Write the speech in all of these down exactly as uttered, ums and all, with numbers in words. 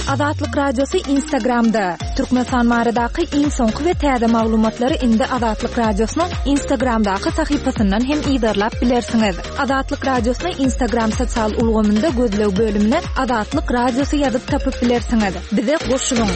Azatlyk Radiosu Instagramda. Türkmenistan maradaky iň soňky we täze maglumatlary indi Azatlyk Radiosynyň Instagramdaky sahypasyndan hem ýydarlap bilersiňiz. Azatlyk Radiosynyň Instagram sosial ulgamynda gözlew bölümine Azatlyk Radiosu ýazyp tapyp bilersiňiz. Bize goşulyň.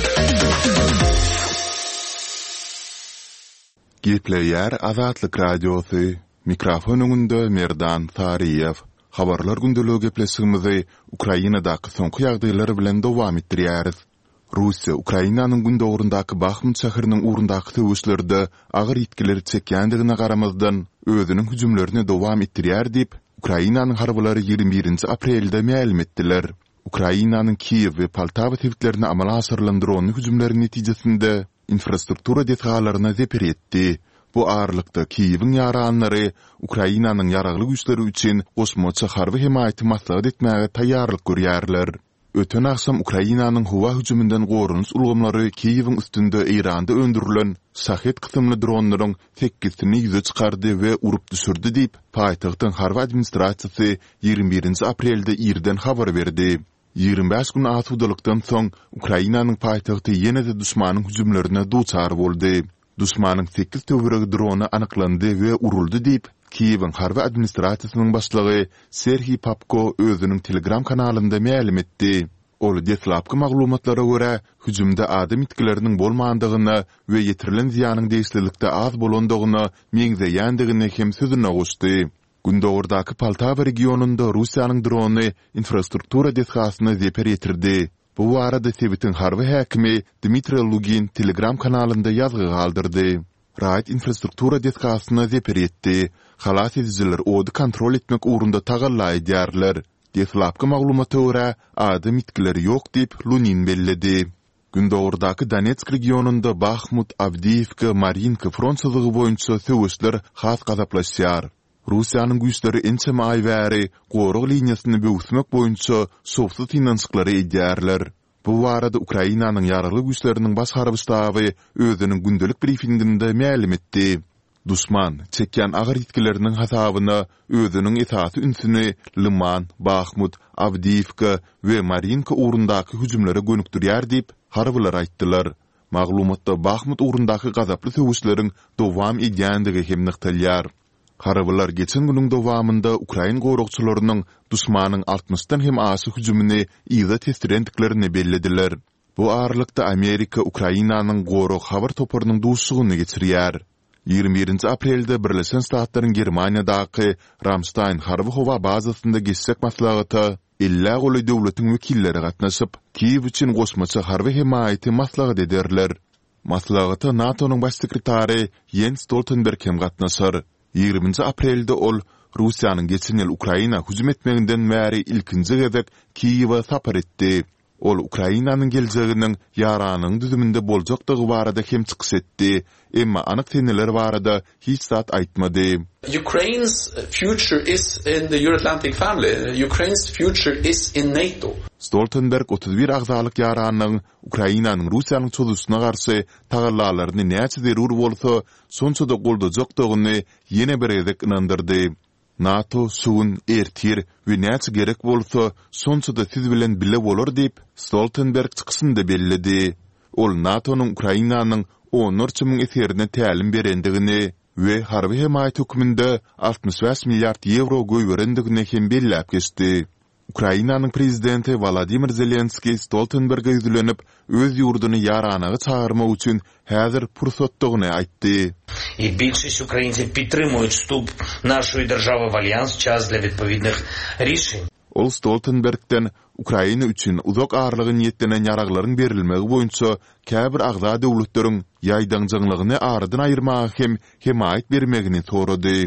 Gepleýär Azatlyk Radiosu. Mikrofon öňünde Merdan Tariýew. Habarlar gündölügi gepleşigimizi Ukrainadaky soňky ýagdaýlary bilen dowam etdirýäris. Russiýa Ukrainanyň gündöwründaky Bakhmut şäheriniň urundaky töwüşlerde agyr ýetkileri çekýändigine garamazdan özüniň hüjümlerini dowam etdirýär diýip Ukrainanyň harbylary ýygrimi birinji aprelde ma'lum etdiler. Ukrainanyň Kiýew we Poltawa täwitlerini amala asyrlandyran hüjümleriň netijesinde infrastruktura detgallaryna zeper etdi. Bu ağırlıkta Kiýewiň ýaranlary Ukrainanyň ýaragly güýçleri üçin gosmaça harby himayaty maslahat etmäge taýýarlyk görýärler. Öten aksam Ukrainanyň howa hüjümünden gorunuş ulgamlary Kiýewiň üstünde Iranda öndürilen şahet kysymly dronlaryň sekkizini ýüze çykardy we urup düşürdi diýip paýtagtyň harby administrasiýasy ýygrimi birinji aprelde ýerden habar berdi. ýygrimi beş gün atudalykdan soň Ukrainanyň paýtagty ýene-de düşmanyň hüjümlerine duçar boldy. Düşmanyň sekiz töweregi drony anyklandy we uruldy diýip Kiýewiň harby administrasiýasynyň başlygy Serhiy Papko özüniň Telegram kanalynda ma'lum etdi. Ol detlapky maglumatlara görä hüjümde adam itkileriniň bolmandygyny we ýetirilen ziýanyň deýişlilikde az bolandygyny meňzeýändigini hem sözüne goşdy. Gündöwrdaky Poltawa regionunda Russiýanyň drony infrastruktura detgasyny zeper ýetirdi. Bu arada Sevitin harby häkimi Dmitri Lugin Telegram kanalynda ýazgy galdyrdy. Raýat infrastruktura detgasyna zeper etdi. Halas edijiler ody kontrol etmek uğrunda tagalla edýärler. Detlapky maglumata görä adam itkileri ýok diýip Lunin belledi. Gündöwrdaky Donetsk regionunda Bakhmut, Avdiivka, Marinka front syzygy boýunça söwüşler has gazaplaşýar. Russiýanyň güýçleri ençem ay bäri gorug liniýasyny böwsmek boýunça sowsuz finansyklary edýärler. Bu arada Ukrainanyň ýaragly güýçleriniň baş harby ştaby özüniň gündelik briefinginde ma'lum etdi. Düşman çekýän agyr ýetkileriniň hasabyna özüniň esaty ünsüni Liman, Bakhmut, Avdiivka we Marinka urundaky hüjümlere gönükdirýär diýip harbylar aýtdylar. Maglumatda Bakhmut urundaky gazaply söwüşleriň dowam edýändigi hem nykdalýar. Harabylar geçen günüň dowamında Ukrain gorugçylarynyň düşmanyň altmışdan hem asy hüjümini ýyda testirendiklerini bellediler. Bu aralykda Amerika Ukrainanyň gorug habar toparynyň duşsugyny geçirýär. ýygrimi birinji aprelde Birleşen Ştatlaryň Germaniýadaky Ramstein harby howa bazasynda geçsek maslahaty illa goly döwletiň wekilleri gatnaşyp Kiýew üçin gosmaça harby himayaty maslahat ederler. Maslahaty NATO'nyň baş sekretary Jens Stoltenberg hem gatnaşar. ýygrimi aprelde ol Russiýanyň geçen ýyl Ukraina hüjüm etmeginden bäri ilkinji gezek Kiýewa sapar etdi. Ol Ukrainanyň geljeginiň ýaranyň düzüminde boljakdygy barada hem çykyş etdi, emma anyk seneler barada hiç zat aýtmady. Ukraine's future is in the Euro-Atlantic family. Ukraine's future is in NATO. Stoltenberg otuz bir agzalyk ýaranyň Ukrainanyň Russiýanyň çözüşine garşy tagallalaryny näçe zerur bolsa, sonça da goldajakdygyny ýene bir gezek inandyrdy. NATO suwun ertir we näçe gerek bolsa, sonça da siz bilen bile bolar diýip Stoltenberg çykysynda belledi. Ol NATO'nyň Ukrainanyň on üç müň eserine tälim berendigini we harby himayaty höküminde altmış beş milliard euro goýberendigini hem bellap geçdi. Ukrainanyň prezidenti Volodymyr Zelenski Stoltenberg'e ýüzlenip öz ýurduny ýaranagy çağırmak üçin häzir pursatdygyny aýtdy. І більшість українців підтримують вступ нашої держави в альянс, час для відповідних рішень. Ol Stoltenberg'den Ukraina üçin uzak ağırlığı niyetlenen yaraglaryň berilmegi boýunça käbir agza döwletleriň ýaýdaňjylygyny aradan aýyrmagy hem himayat bermegini sorady.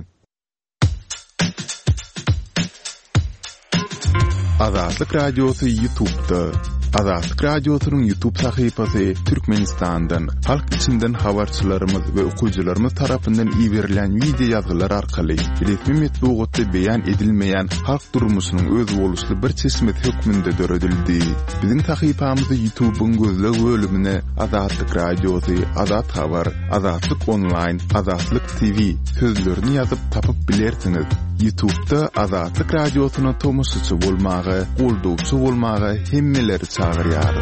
Azatlyk Radiosu YouTube'da. Azatlyk Radiosynyň YouTube sahypasy Türkmenistandan, halk içinden habarçylarymyz we okuyjylarymyz tarapyndan iýerilen video ýazgylar arkaly resmi metbuatda beýan edilmeýän halk durmuşynyň öz boluşly bir çeşmet hökmünde döredildi. Biziň sahypamyzda YouTube'un gözleg bölümine Azatlyk Radiosu, Azat Habar, Azatlyk Online, Azatlyk T V sözlerini ýazyp tapyp bilersiňiz. YouTube'da Azatlyk Radiosyna tomusçy bolmagy, goldowçy bolmagy hemmeleri çagyrýar.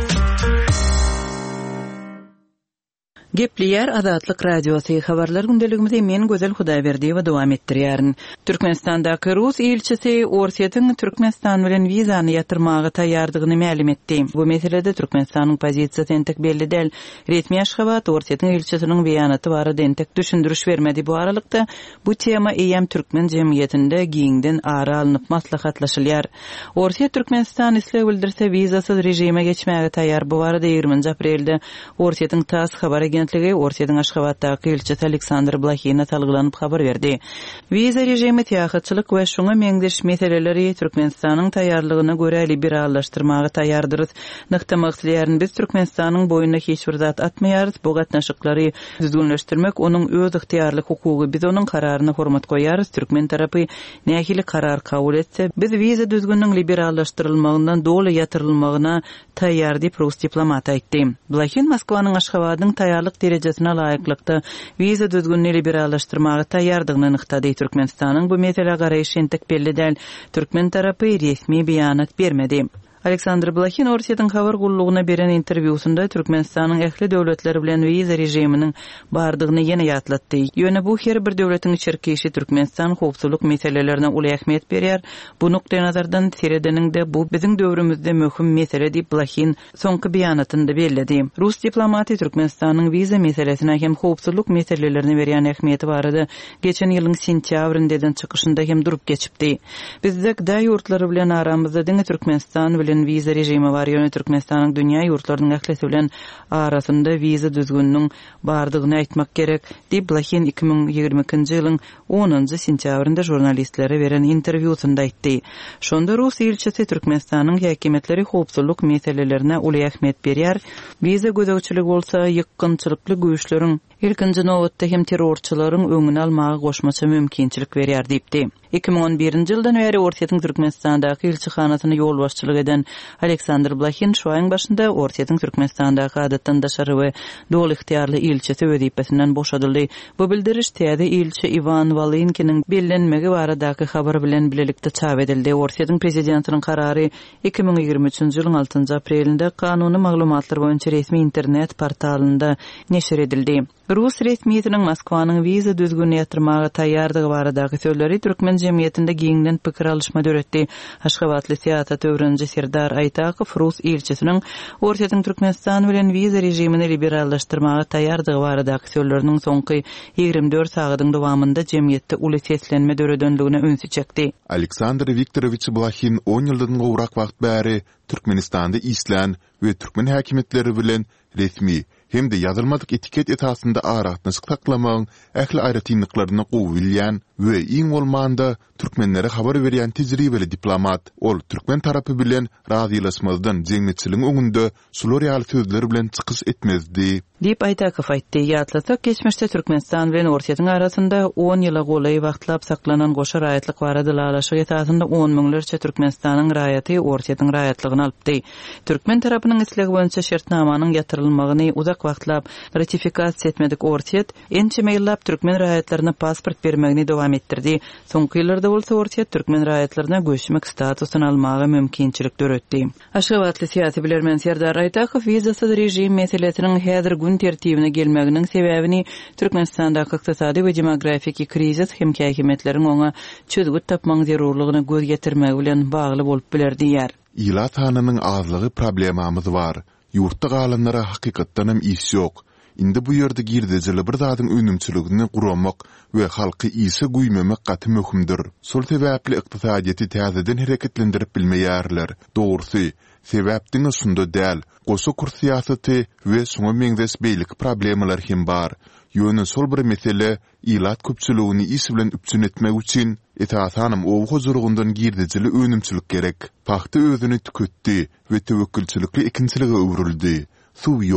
Gepliyer Azatlyk Radiosu habarlar gündeligimizde men Gözel Hudaýberdi we dowam etdirýärin. Türkmenistandaky Rus elçisi Orsiýatyň Türkmenistan bilen wizany ýatyrmagy taýýardygyny ma'lum etdi. Bu meselede Türkmenistanyň pozisiýasy entek belli däl. Resmi Aşgabat Orsiýatyň elçisiniň beýanaty barada entek düşündürüş bermedi. Bu aralykda bu tema eýem türkmen jemgyýetinde giňden ara alınıp maslahatlaşylýar. Orsiýa Türkmenistan isle bildirse wizasyz rejime geçmäge taýýar. Bu barada ýygrymynjy aprelde Orsiýatyň TASS habar Orsiýatyň Aşgabatdaky elçisi Aleksandr Blahina talgylanyp habar berdi. Wiza rejimi täýatçylyk we şoňa meňdeş meseleleri Türkmenistanyň taýýarlygyna görä liberallaşdyrmagy taýýardyr. Nykdamagylaryň biz Türkmenistanyň boýuna hiç bir zat atmaýarys. Bu gatnaşyklary düzgünleşdirmek onuň öz ihtiýarlyk hukugy. Biz onuň kararyna hormat goýarys. Türkmen tarapy nähili karar kabul etse, biz wiza düzgünliğin liberallaşdyrylmagyndan doly ýatyrylmagyna taýýar diýip Rus diplomat aýtdy. Blahin Moskwanyň Aşgabatyň taýýarlyk derejesine laýyklykda wiza düzgünliğini liberallaşdyrmagy taýýardygyny nyktady. Türkmenistanyň bu mesele garaýşy entek belli däl. Türkmen tarapy resmi beýanat bermedi. Aleksandr Blahina Orsiýatyň habar gullugyna beren interwýusunda Türkmenistanyň ähli döwletleri bilen wiza rejiminiň bardygyny ýene ýatlatdy. Ýöne bu her bir döwletiň içerkeşi Türkmenistan howpsuzlyk meselelerine uly ähmiýet berýär. Bu nukta nazardan seredeniň de bu biziň döwrümizde möhüm mesele diýip Blahin soňky beýanatynda bellädi. Rus diplomaty Türkmenistanyň wiza meselesine hem howpsuzlyk meselelerini berýän ähmiýeti barada geçen ýylyň sentýabryndan çykyşynda hem durup geçipdi. Bizde da ýurtlary bilen aramyzda diňe Türkmenistan bilen wiza rejimi var. Ýöne Türkmenistanyň dünýä ýurtlarynyň ählisi bilen arasynda wiza düzgünliğiniň bardygyny aýtmak gerek diýip Blahin iki bin ýigirme ikinji ýylyň onunjy sentýabrynda jurnalistlere beren interwýusunda aýtdy. Şonda Rus elçisi Türkmenistanyň häkimetleri howpsuzlyk meselelerine uly ähmiýet berýär. Wiza gözegçilik bolsa ýykynçylykly güýçleriň ilkinji nowatda hem terrorçylaryň öňüni almagy goşmaça mümkinçilik berýär diýipdi. iki bin on birinji ýyldan beri Orsiýatyň Türkmenistandaky elçihanasyny ýolbaşçylyk eden Aleksandr Blahin şu aýyň başynda Orsiýatyň Türkmenistandaky adatdandaşary we doly ihtiýarly elçisi wezipesinden boşadyldy. Bu bildiriş täze elçi Ivan Valenkiň bellenmegi baradaky habar bilen bilelikde çap edildi. Orsiýatyň prezidentiniň karary iki bin ýigirme üçinji ýylyň altynjy aprelinde kanuny maglumatlar boýunça resmi internet portalynda neşir edildi. Rus resmiýetiniň Moskwanyň wiza düzgünliğini ýatyrmagy taýýardygy baradaky sözleri türkmen jemgyýetinde giňden pikir alışma döretdi. Aşgabatly siýasat öwrenji Serdar Aýtakow Rus elçisiniň Orsiýatyň Türkmenistan bilen wiza rejimini liberallaşdyrmagy taýýardygy baradaky sözleriniň soňky ýigirme dört sagatyň dowamında jemgyýetde uly seslenme döredönligine öňsü çekdi. Aleksandr Viktorovich Blahin on ýyldan gowrak wagt bäri Türkmenistanda islan we türkmen häkimetleri bilen resmi hem de yazılmadık etiket etasında aratnaşyk taklamagyň ähli aýratynlyklaryny gowy bilýän we iň bolmanda türkmenlere habar berýän tejribeli diplomat. Ol türkmen tarapy bilen razylaşmazdan jeňnetçiligiň öňünde sulorýal sözleri bilen çykyş etmezdi diýip Aýtakow aýtdy. Ýatlasak geçmişde Türkmenistan bilen Orsiýatyň arasynda on ýyla golaý wagtlap saklanan goşa raýatlyk barada lalaşyk etasında on miňlerçe Türkmenistanyň raýaty Orsiýatyň raýatlygyny alypdy. Türkmen tarapynyň islegi boýunça şertnamanyň ýatyrylmagyny uzak wagtlap ratifikasiýa etmedik Orsiýat ençe meýillap türkmen raýatlaryna pasport bermegini dowam etdirdi. Soňky ýyllarda bolsa Orsiýat türkmen raýatlaryna göçmek statusyny almagy mümkinçilik döretdi. Aşgabatly siýasy bilermen Serdar Aýtakow wizasyz rejim meselesiniň häzir gün tertibine gelmeginiň sebäbini Türkmenistandaky ykdysady we demografik krizis hem häkimetleriň oňa çözgüt tapmagy zerurlygyny göz getirmegi bilen bagly bolup bilerdiýär. Ýylat hanynyň azlygy problemamyz bar. Ýurtda galanlara hakykatdan hem iş ýok. Indi bu ýerde girdejeli bir zadyň önümçiligini guramak we halky ise güýmemek gaty möhümdir. Sol sebäpli ykdysadyety täzeden hereketlendirip bilmeýärler. Dogrusy, sebäpdiň şunda däl. Goşa kur siýasaty we şoňa meňdes beýlik problemler hem bar. Ýöne sol bir mesele ýylat köpçüligini iş bilen üpçün etmek üçin etasanym ow huzurundan girdejeli önümçilik gerek. Paxta özüni tüketdi we tewekkülçilikli ikinçilige öwrüldi. Suw ýok,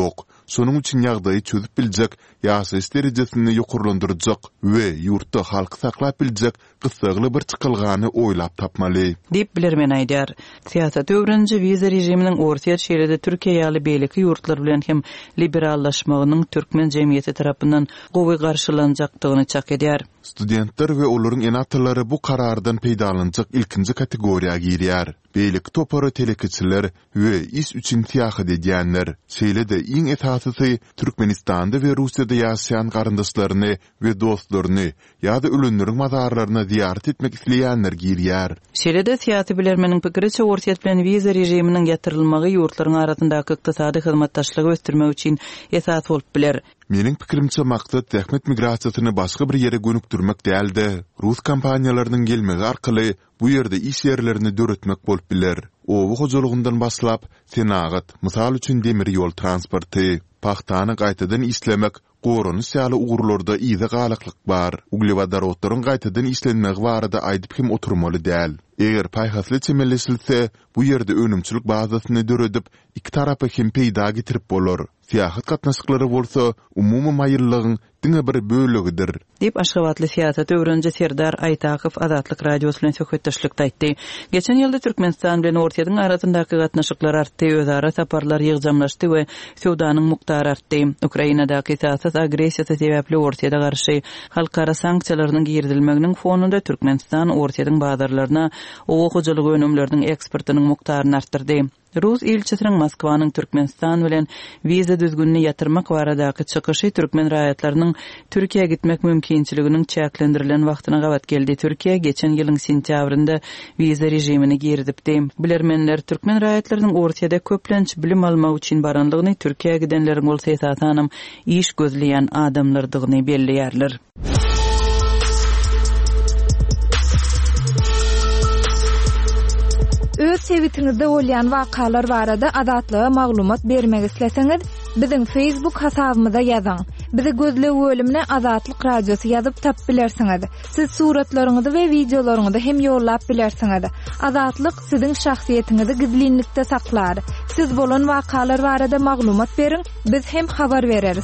sonun üçin ýagdaýy çözüp biljek, ýaşaýyş derejesini ýokurlandyrjak we ýurtda halky saklap biljek gysgaly bir çykylgany oýlap tapmaly. Dip bilermen aýdar. Siýasat öwrenji wiza rejiminiň orta şeýlede Türkiýe ýaly beýleki ýurtlar bilen hem liberallaşmagynyň türkmen jemgyýeti tarapyndan gowy garşylanjakdygyny çak edýär. Studentler we olaryň enatlary bu karardan peýdalanjak ilkinji kategoriýaga girýär. Beýleki topary telekiçiler we iş üçin tiýahy edýänler. Şeýlede iň esasysy Türkmenistanda we Russiýada ýaşaýan garyndaşlaryny we dostlaryny ýa-da ölenleriň mazarlaryna ziyaret etmek isleýänler girýär. Şeýlede siýasy bilermeniň pikiriçe orsiýet bilen wiza rejiminiň ýatyrylmagy ýurtlaryň arasyndaky ykdysady hyzmatdaşlygy ösdürmek üçin esas bolup biler. Mening pikirimçe maksat zähmet migrasiýasyny başga bir ýere gönükdirmek däldi. Rus kompaniýalarynyň gelmegi arkaly bu ýerde iş ýerlerini döretmek bolup biler. Owu hojalygyndan başlap senagat, mysal üçin demir ýol transporty, paxtany gaýtadan islemek, gorunus ýaly uğurlarda iýde galaklyk bar. Uglewodorodlaryň gaýtadan islenmegi barada aýdyp hem oturmaly däl. Eger paýhasly çemeleşilse, bu ýerde önümçilik bazasyny döredip, iki tarapy hem peýda getirip bolar. Siýasat gatnaşyklary bolsa, umumy maýyllygyň diňe bir bölegidir. Dip Aşgabatly siýasat öwrenji Serdar Aýtakow Azatlyk radiosu bilen söhbetdeşlikde aýtdy. Geçen ýylda Türkmenistan bilen Ortaýyň arasyndaky gatnaşyklar artdy, özara saparlar ýygjanlaşdy we sowdanyň muktary artdy. Ukrainadaky siýasat agresiýasy sebäpli Ortaýyda garşy halkara sanksiýalarynyň girdilmeginiň fonunda Türkmenistan Ortaýyň bazarlaryna owo hojalygy önümleriniň eksportynyň muktaryny artdyrdy. Rus ilçesiniň Moskwanyň Türkmenistan bilen wiza düzgünni ýatyrmak baradaky çykyşy türkmen raýatlarynyň Türkiýeге gitmek mümkinçiliginiň çäklendirilen wagtyna gabat geldi. Türkiýe geçen ýylyň sentýabrynda wiza rejimini girdipdi. Bilermenler türkmen raýatlarynyň Ortaýyda köplenç bilim almak üçin baranlygyny, Türkiýeге gidenleriň bolsa esasanam iş gözleýän adamlardygyny belliýärler. Öz sevitiňizde bolýan wakalar barada adatlyga maglumat bermek isleseňiz, biziň Facebook hasabymyza ýazyň. Bizi gözle bölümine Azatlyk radiosu ýazyp tap bilersiňiz. Siz suratlaryňyzy we videolaryňyzy hem ýollap bilersiňiz. Azatlyk siziň şahsiýetiniňizi gizlinlikde saklar. Siz bolan wakalar barada maglumat beriň, biz hem habar bereriz.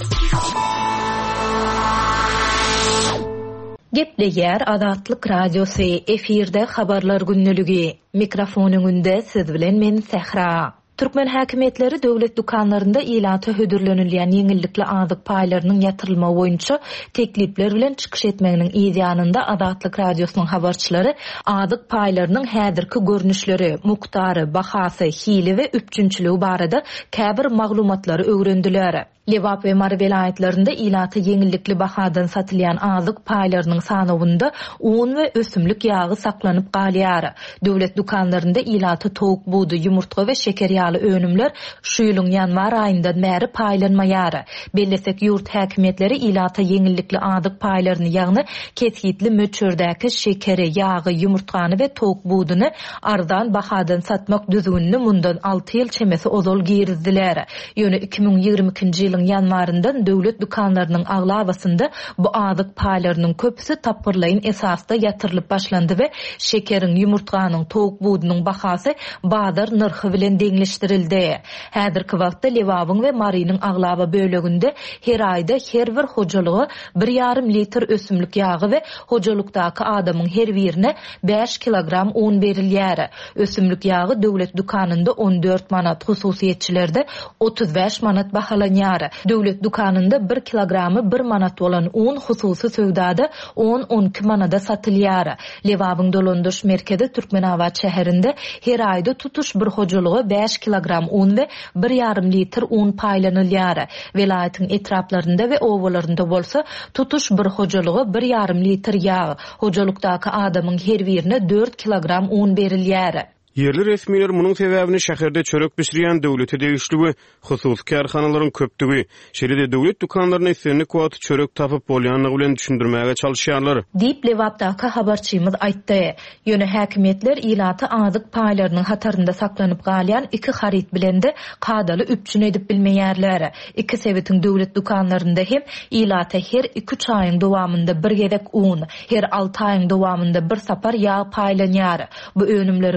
Gepleýär Azatlyk radiosu efirde habarlar günneligi. Mikrofonuň önünde siz bilen men Sehra. Türkmen häkimetleri döwlet dukanlarynda ilaty hödürlenilýän ýeňillikli azyk paýlarynyň ýatyrylma boýunça teklipler bilen çykyş etmeginiň ýa-da Azatlyk radiosynyň habarçylary azyk paýlarynyň häzirki görnüşleri, muktary, bahasy, hili we üpçünçiligi barada käbir maglumatlary öwrendiler. Lewap we Mary vilayetlerinde ilaty ýeňillikli bahadan satylýan azyk paýlarynyň sanawynda un we ösümlik ýagy saklanyp galýar. Döwlet dukanlarynda ilaty towuk buğdy, ýumurtga we şeker ýaly önümler şu ýylyň ýanwar aýyndan bäri paýlanmaýar. Bellesek ýurt häkimetleri ilaty ýeňillikli azyk paýlaryny ýagny ketgitli möçürdäki şekeri, ýagy, ýumurtgany we towuk buğdyny arzan bahadan satmak düzgünni mundan alty ýyl çemesi ozol girizdiler. Ýöne iki miň ýigirme ikinji ýylyň ýanwaryndan döwlet dukanlarynyň aglabasynda bu azyk paýlarynyň köpüsi tapyrlaýyn esasda ýatyrylyp başlandy we şekerin, ýumurtganyň, towuk buğdynyň bahasy bazar narhy bilen deňleşdirildi. Häzirki wagtda Lewabyň we Marynyň aglaba böleginde her aýda her bir hojalygy bir ýarym litr ösümlik ýagy we hojalykdaky adamyň her birine beş kilogram un berilýär. Ösümlik ýagy döwlet dukanynda on dört manat, hususiýetçilerde otuz beş manat bahalanýar. Döwlet dukanynda bir kilogramy bir manat bolan un hususy söwdada on on iki manada satylýar. Lewabyň dolandyş merkezi Türkmenawat şäherinde her aýda tutuş bir hojalygy beş kilogram un we bir ýarym litr un paýlanylýar. Vilayatyň etraplarynda we owalarynda bolsa tutuş bir hojalygy bir ýarym litr ýag, hojalykdaky adamyň her birine dört kilogram un berilýär. Yerli resmiler munun sebäbini şäherde çörek pişirýän döwlete degişligi, hususy karhanalaryň köpdigi, şeýle-de döwlet dukanlaryna islenlik wagt çörek tapyp bolýanlygy bilen düşündirmäge çalışýarlar. Dip Lewapdaky habarçymyz aýtdy. Ýöne häkimetler ilaty azyk paýlarynyň hatarynda saklanyp galýan iki harit bilen de kadaly üpçün edip bilmeýärler. İki sebetiň döwlet dukanlarynda hem ilaty her iki üç aýyň dowamında bir gezek un, her alty aýyň dowamında bir sapar ýağ paýlanýar. Bu önümleriň indi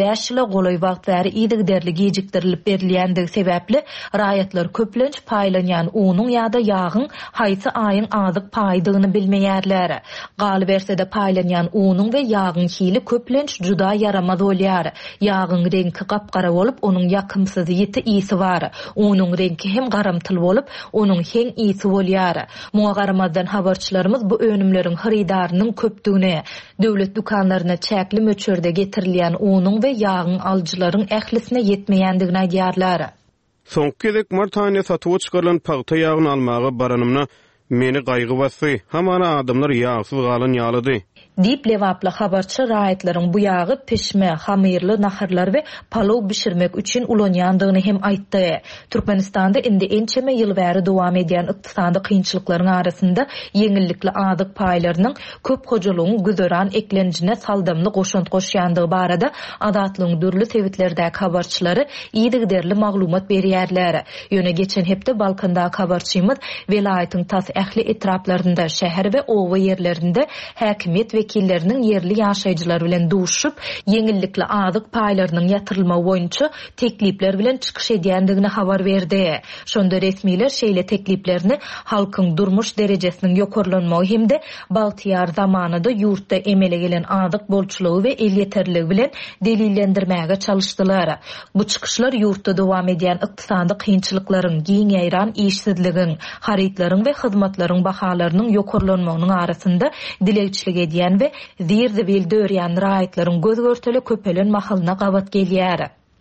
beş ýyla golay wagt bäri iýdigderli gejikdirilip berilýändigi sebäpli raýatlar köplenç paýlanýan unuň ýa-da ýagyň haýsy aýyň azyk paýdygyny bilmeýärler. Galy bersede paýlanýan unuň we ýagyň hili köplenç juda yaramaz bolýar. Ýagyň rengi gapgara bolup, onuň ýakymsyz ýeti ýysi bar. Unuň rengi hem garamtyl bolup, onuň heň ýysi bolýar. Muňa garamazdan habarçylarymız bu önümleriň hyrydarynyň köpdügine, döwlet dukanlaryna çäkli möçürde getirilýän unuň we ýagyň aljylaryň ählisine ýetmeýändigini aýdýarlar. Soňky gezek martany satyp çykarylan paýta ýagyny almagy baranymna meni gaýgy basy. Hamana adamlar ýagsyz galan ýalydy. Dip lewaply habarçy raýatlaryň bu ýagy pişme, hamyrly naharlar we palow bişirmek üçin ulanýandygyny hem aýtdy. Türkmenistanda indi ençeme ýyl bäri dowam edýän ykdysady kynçylyklaryň arasynda yeňillikli adyk paýlarynyň köp hojalygyny güzeran eklenjine saldamly goşunt goşýandygy barada adatlyň dürli sebitlerdäki habarçylary iýdigderli maglumat berýärler. Ýöne geçen hepde Balkandaky habarçymyz welaýatyň tas ähli etraplarynda şäher we owa ýerlerinde häkimiýet wekilleriniň yerli ýaşaýjylar bilen duşup, yeňillikli adyk paýlarynyň ýatyrylma boýunça teklipler bilen çykyş edýändigini habar berdi. Şonda resmiler şeýle tekliplerini halkyň durmuş derejesiniň ýokarlanmagy hemde baltyar zamanynda ýurtda emele gelen adyk bolçulugy we el ýeterligi bilen delillendirmäge çalışdylar. Bu çykyşlar ýurtda dowam edýän ykdysady kynçylyklaryň, giňeýran işsizligiň, harytlaryň we hyzmatlaryň bahalarynyň ýokarlanmagynyň arasynda dilegçilik edýän we zirde bil dörýän raýatlaryň göz görteli köpelen mahalyna gabat gelýär.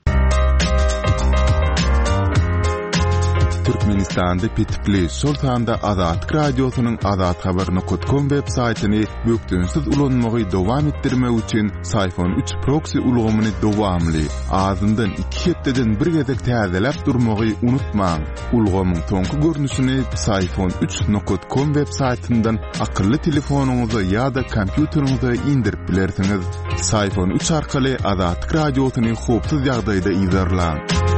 Türkmenistanda pitipli şol sanda Azat radiosynyň azat habaryny nokta com web saýtyny bökdünsiz ulanmagy dowam etdirmek üçin Sayfon üç proxy ulgamyny dowamly azyndan iki hepdeden bir gezek täzeläp durmagy unutmaň. Ulgamyň soňky görnüşini Sayfon üç nokta com web saýtyndan akylly telefonuňyza ýa-da kompýuteriňize indirip bilersiňiz. Sayfon üç arkaly Azat radiosyny hopsuz ýagdaýda izlerläň.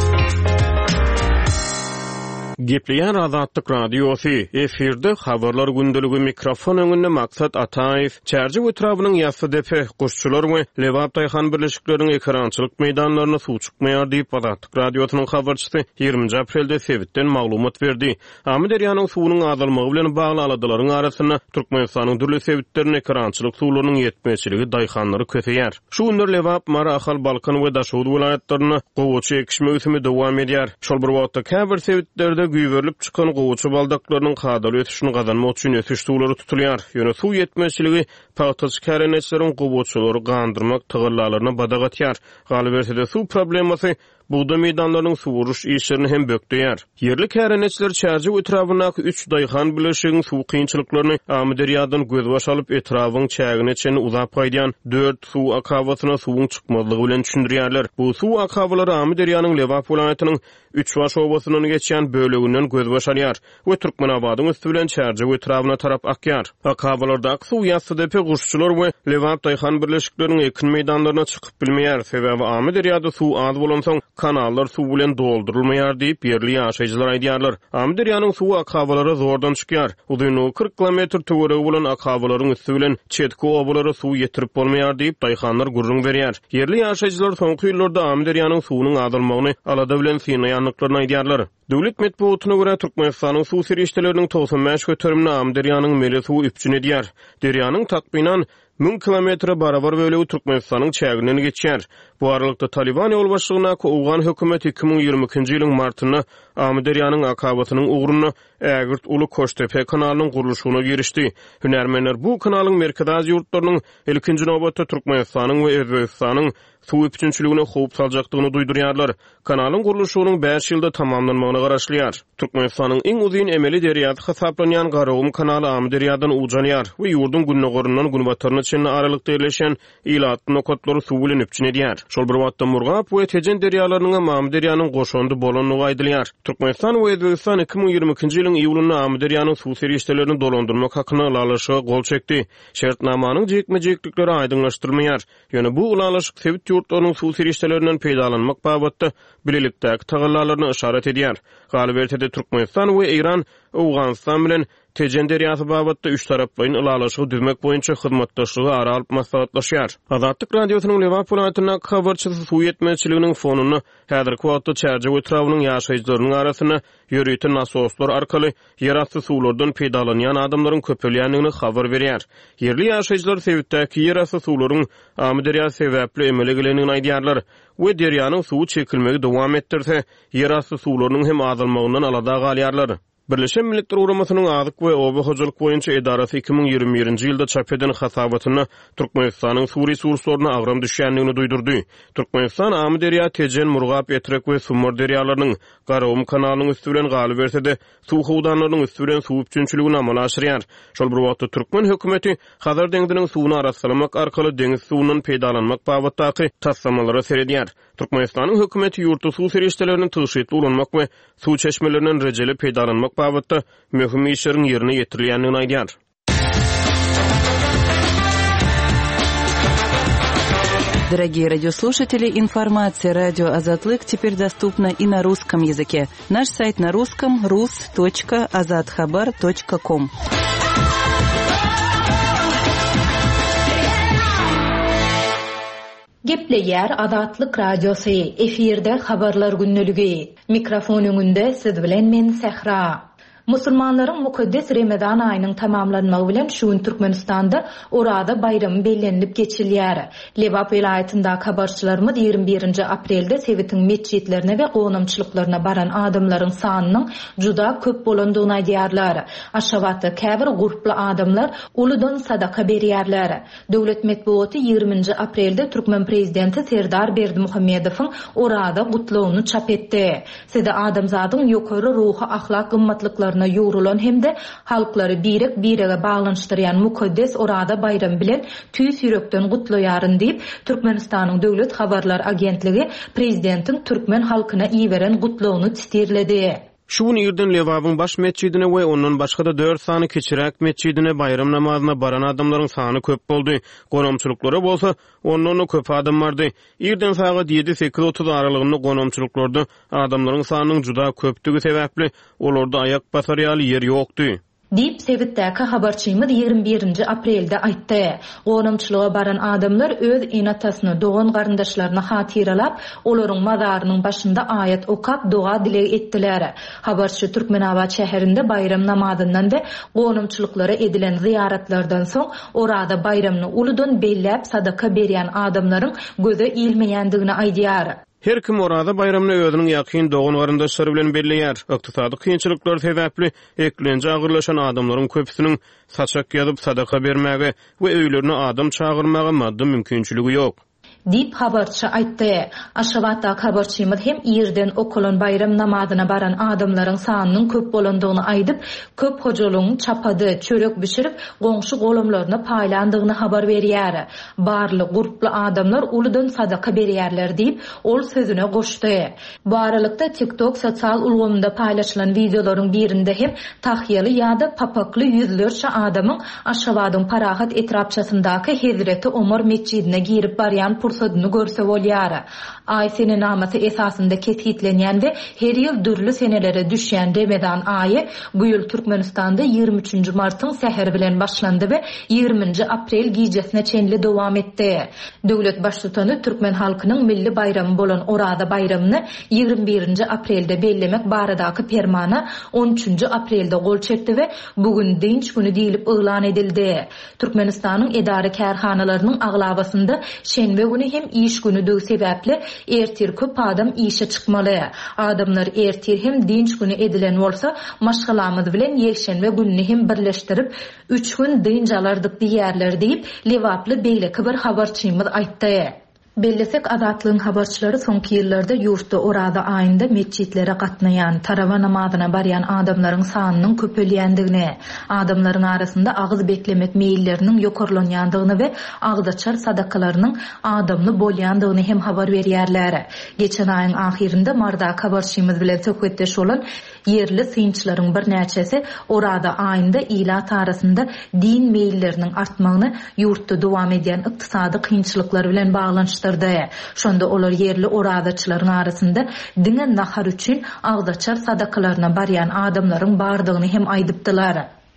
Gepleýän Azatlyk radiosy efirde habarlar gündeligi mikrofon öňünde maksat Ataýew çärji ötrawynyň ýasy depe guşçular we Lewap Taýhan birleşikleriň ekrançylyk meýdanlaryna suw çykmaýar diýip Azatlyk radiosynyň habarçysy ýygrymynjy aprelde sebitden maglumat berdi. Amy derýanyň suwunyň azalmagy bilen bagly aladaryň arasyna Türkmenistanyň dürli sebitlerine ekrançylyk suwlarynyň ýetmeçiligi daýhanlary köpeýär. Şu günler Lewap, Mara, Ahal, Balkan we Daşowut vilayatlaryna gowuçy ekişme üsümi dowam edýär. Şol bir wagtda käbir sebitlerde güýberilip çykan gowuçy baldaklarynyň hadaly ötüşini gazanmak üçin ötüş suwlary tutulýar. Ýöne suw ýetmeçiligi paýtaç kärenetçileriň gowuçylary gandyrmak tygyrlalaryna badak atýar. Galy bersede suw problemasy buğda meýdanlarynyň suwuruş işlerini hem bökdüýär. Yerli kärenetçiler çärji etrawynaky üç daýhan bileşigiň suw kynçylyklaryny amy derýadan göz baş alyp etrawyň çägine çen uzap gaýdýan dört suw akawatyna suwuň çykmazlygy bilen düşündirýärler. Bu suw akawalary amy derýanyň Lewap vilayatynyň üç baş obasynyň geçýän böleginden göz baş alýar we Türkmenabadyň üstü bilen çärji etrawyna tarap akýar. Akawalardaky suw ýasy depe guşçular we Lewap daýhan birleşikleriniň ekin meýdanlaryna çykyp bilmeýär. Sebäbi amy derýada suw az bolan soň kanallar suw bilen doldurulmaýar diýip yerli ýaşaýjylar aýdýarlar. Amy derýanyň suwy akawalary zordan çykýar. Uzyny kırk kilometr töweregi bolan akawalaryň üstü bilen çetki obalary suw ýetirip bolmaýar diýip daýhanlar gurrun berýär. Yerli ýaşaýjylar soňky ýyllarda amy derýanyň suwunyň azalmagyny alada bilen synaýanlyklaryny aýdýarlar. Döwlet medeniýetine görä Türkmenistanyň suw serişdeleriniň togsan beş götürümini amy derýanyň mele suw üpçün edýär. Derýanyň takbynan ming kilometre barabar bölegi Türkmenistanyň çägini geçýär. Bu aralykda Taliban ýol başlygyna Owgan hökümeti iki ming ýygrimi ikinji ýylyň martyna amy derýanyň akabatynyň ugruna Ägirt Ulu Koştepe kanalynyň guruluşyna girişdi. Hünärmenler bu kanalyň merkezi ýurtlarynyň ilkinji nowbatda Türkmenistanyň we Özbegistanyň suw üpçünçiligine howp saljakdygyny duýdurýarlar. Kanalyň guruluşynyň beş ýylda tamamlanmagyny garaşlýar. Türkmenistanyň iň uzun emeli derýady hesaplanýan Garawum kanaly amy derýadan ujanýar we ýurdun günnegorunyň günbataryna çenli aralykda ýerleşen Ilat nokatlary suw bilen üpçün edýär. Şol bir wagtda Murgap we Tejen derýalarynyň amy derýanyň goşondy bolanyny aýdylýar. Türkmenistan we Özbegistan iki ming ýygrimi ikinji ýylyň iýulynda amy derýanyň suw serişdelerini dolandyrmak hakyna ulalaşyga gol çekdi. Şertnamanyň jekme-jeklikleri aýdynlaşdyrylmaýar. Ýöne bu ulalaşyk sebit ýurtlarynyň suw serişdelerinden peýdalanmak babatda bilelikdäki tagallalaryny işaret edýär. Galy bertede Türkmenistan we Iran Awganistan bilen Tejen deryasy babatda üç taraplaryň ulalaşygy düzmek boýunça hyzmatdaşlygy ara alyp maslahatlaşýar. Azatlyk radiosynyň Lewap vilayatyna habarçysy suw ýetmezçiliginiň fonuny häzirki wagtda Çärje etrawynyň ýaşaýjylarynyň arasyna ýörüýten nasoslar arkaly ýerasty suwlardan peýdalanýan adamlaryň köpelýändigini habar berýär. Yerli ýaşaýjylar sebäpdäki ýerasty suwlaryň amy derýa sebäpli emele gelenigini aýdýarlar. We derýanyň suwy çekilmegi dowam etdirse, ýerasty suwlarynyň hem azalmagyndan alada galýarlar. Birleşen Milletler Uramasının Azyk we Oba Hojalyk boýunça edarasy iki ming ýygrimi birinji ýylda çap eden hasabatyny Türkmenistanyň suw resurslaryna agram düşýändigini duýdurdy. Türkmenistan amy derýa Tejen, Murgap, Etrek we Sumur derýalarynyň Garawum kanalynyň üstünden galy berse-de suw howdanlarynyň üstünden suw üçinçiligini amal aşyrýar. Şol bir wagtda Türkmen hökümeti Hazar deňdiniň suwuny araslamak arkaly deňiz suwundan peýdalanmak babatdaky tassamalary seredýär. Türkmenistanyň hökümeti ýurtda suw serişdeleriniň tyşytly ulanmak we suw çeşmelerinden rejeli peýdalanmak babatda möhüm işleriň ýerine ýetirilýändigini aýdýar. Дорогие радиослушатели, информация «Радио Азатлык» теперь доступна и на русском языке. Наш сайт на русском – рус точка азатхабар точка ком. Gepleýär Azatlyk Radiosy, efirde habarlar günneligi. Mikrofon öňünde siz bilen men Sehra. Musulmanlaryň mukaddes Ramazan aýynyň tamamlanmagy bilen şuň Türkmenistanda orada bayram bellenip geçilýär. Lewap vilayatynda habarçylarymyz ýygrimi birinji aprelde Sewitiň meçhitlerine we gonamçylyklaryna baran adamlaryň sanynyň juda köp bolandygyny aýdýarlar. Aşgabatda käbir gurply adamlar uludan sadaka berýärler. Döwlet medeniýeti ýygrimiňji aprelde Türkmen prezidenti Serdar Berdimuhammedowyň orada gutlawyny çap etdi. Sede adamzadyň ýokary ruhy ahlak gymmatlyklary yorulan hem de halkları birek birege bağlanıştıryan mukaddes orada bayram bilen tüýs ýürekden gutlaýaryn diýip Türkmenistanyň döwlet habarlar agentligi prezidentin Türkmen halkyna iýeren gutlawyny tistirledi. Şuň ýerden Lewabyň baş meçhidine we ondan başga da dört sany keçirek meçhidine bayram namazyna baran adamlaryň sany köp boldy. Gonamçylyklara bolsa ondan köp adam bardy. Ýerden sagat ýedi sekiz otuz aralygynda gonamçylyklarda adamlaryň sanynyň juda köpdigi sebäpli olarda ayak basarýaly ýer ýokdy. Dip Sewitdäki habarçymyz ýygrimi birinji aprelde aýtdy. Gonamçylyga baran adamlar öz enatasyny, dogan garyndaşlaryny hatyralap, olaryň mazarynyň başynda aýat okap doga dilek etdiler. Habarçy Türkmenabad şäherinde bayram namazyndan da gonamçylyklara edilen ziyaratlardan soň orada bayramny uludan bellep sadaka berýän adamlaryň göze ilmeýändigini aýdýar. Her kim orada bayramny özüniň ýakyn dogan garyndaşlary bilen belleýär. Ykdysady kynçylyklar sebäpli eklenje agyrlaşan adamlaryň köpüsiniň saçak ýazyp sadaka bermäge we öýlerine adam çagyrmaga maddi mümkinçiligi ýok. Dip habarçy aýtdy. Aşgabatda habarçymyz hem ýerden okulan bayram namazyna baran adamlaryň sanynyň köp bolandygyny aýdyp, köp hojalygyň çapady, çörek bişirip, goňşy golamlaryna paýlandygyny habar berýär. Barly gurply adamlar uludan sadaka berýärler diýip, ol sözüne goşdy. Bu aralykda TikTok sosial ulgamynda paýlaşylan videolaryň birinde hem tahýaly ýa-da papakly ýüzlerçe adamyň Aşgabatyň Parahat etrapçasyndaky Hezreti Omar meçhidine girip barýan pursadyny görse bolýar. Ay sene namasy esasynda kesitlenýän we her ýyl dürli senelere düşýän Ramazan aýy bu ýyl Türkmenistanda ýygrimi üçinji martyň säheri bilen başlandy we ýygrimiňji aprel gijesine çenli dowam etdi. Döwlet başlygyny Türkmen halkynyň milli bayramy bolan orada bayramyny ýygrimi birinji aprelde bellemek baradaky permana on üçinji aprelde gol çekdi we bugün dinç güni diýilip elan edildi. Türkmenistanyň edara kärhanalarynyň aglabasynda şenbe günü hem iş günü döw sebäpli ertir köp adam işe çykmaly. Adamlar ertir hem dinç günü edilen bolsa, maşgalamyz bilen ýekşenbe gününi hem birleşdirip üç gün dinç alardyk diýerler diýip Lewaply beýleki bir habarçymyz aýtdy. Bellesek Azatlygyň habarçylary soňky ýyllarda ýurtda orada aýynda meçhitlere gatnaýan, tarawa namazyna barýan adamlaryň sanynyň köpelýändigini, adamlaryň arasynda agyz beklemek meýilleriniň ýokarlanýandygyny we agzaçar sadakalarynyň adamly bolýandygyny hem habar berýärler. Geçen aýyň ahirinde marda habarçymyz bilen söhbetdeş bolan yerli synçylaryň bir näçesi orada aýynda ilat arasynda din meýilleriniň artmagyny ýurtda dowam edýän ykdysady kynçylyklar bilen baglanşdyryp alışdyrdy. Şonda olar yerli oradaçylaryň arasynda diňe nahar üçin agdaçar sadakalarına barýan adamlaryň bardygyny hem aýdypdylar.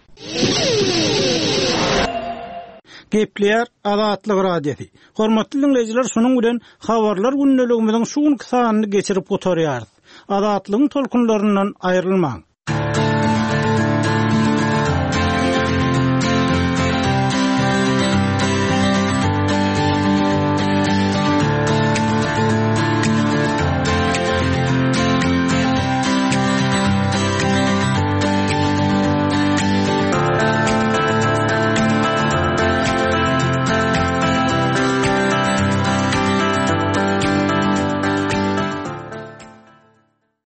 Gepleýär Azatlyk radiosi. Hormatly dinleýijiler, şonuň bilen habarlar gündeligimiziň şu günkü sanyny geçirip oturýarys. Azatlygyň tolkunlaryndan aýrylmaň.